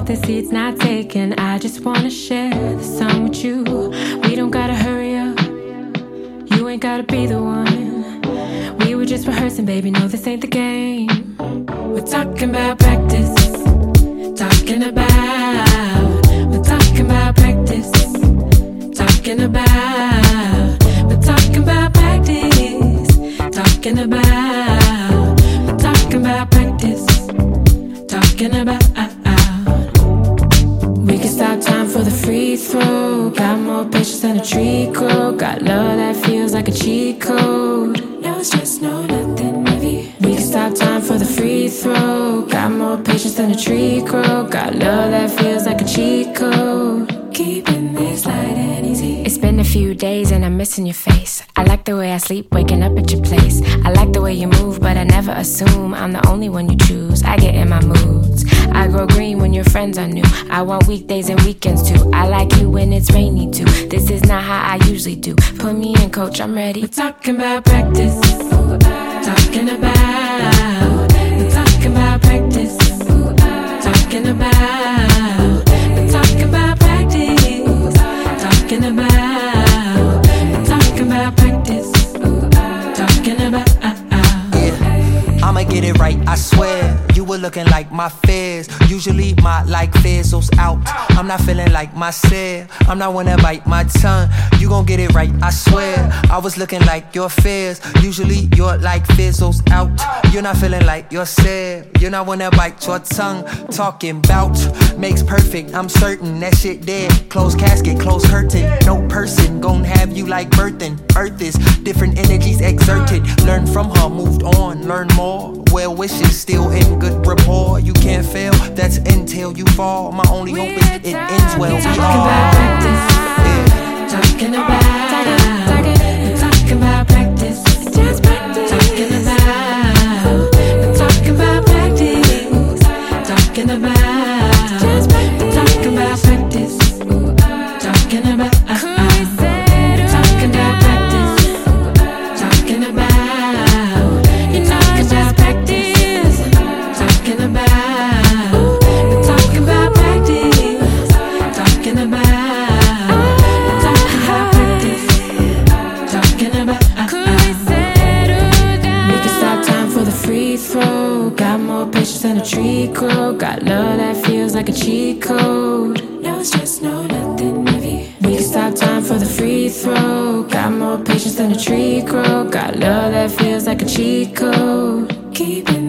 hope the seat's not taken. I just wanna share the sun with you. We don't gotta hurry up, you ain't gotta be the one. We were just rehearsing, baby, no, this ain't the game. We're talking about practice, talking about, we're talking about practice, talking about, we're talking about practice, talking about, we're talking about practice, talking about. We can stop time for the free throw. Got more patience than a tree grow. Got love that feels like a cheat code. No stress, no nothing, maybe. We can stop time for the free throw. Got more patience than a tree grow. Got love that feels like a cheat code. Keeping this light and easy. It's been a few days and I'm missing your face. I like the way I sleep, waking up at your place. I like the way you move, but I never assume I'm the only one you choose. I get in my moods. I grow green when your friends are new. I want weekdays and weekends too. I like you when it's rainy too. This is not how I usually do. Put me in, coach, I'm ready. We're talking about practice, talking about, we're talking about practice, talking about, we're talking about practice, talking about, we're talking about practice, talking about. I'ma get it right, I swear. You were looking like my fears. Usually my like fizzles out. I'm not feeling like myself. I'm not wanna bite my tongue. You gon' get it right, I swear. I was looking like your fears. Usually your like fizzles out. You're not feeling like yourself. You're not wanna bite your tongue. Talking bout makes perfect. I'm certain that shit dead. Closed casket, closed curtain. No person gon' have you like birthing. Earth is different energies exerted. Learn from her, moved on, learn more. Well wishes still in good rapport. You can't fail, that's until you fall. My only hope is it ends well. Talking about practice, talking about, talking about practice, just practice. Talking about, talking about practice, talking about, just practice. Talking about practice, talking about, talking about practice, talking about, you know it's just practice, talking about, we're talking about practice, talking about, we're talking about practice, talking about. We can stop time for the free throw. Got more patience than a tree grow. Got love that feels like a cheat code. No stress, no nothing, maybe. We can stop time for the free throw. Got more patience than a tree grow. Got love that feels like a cheat code. Keeping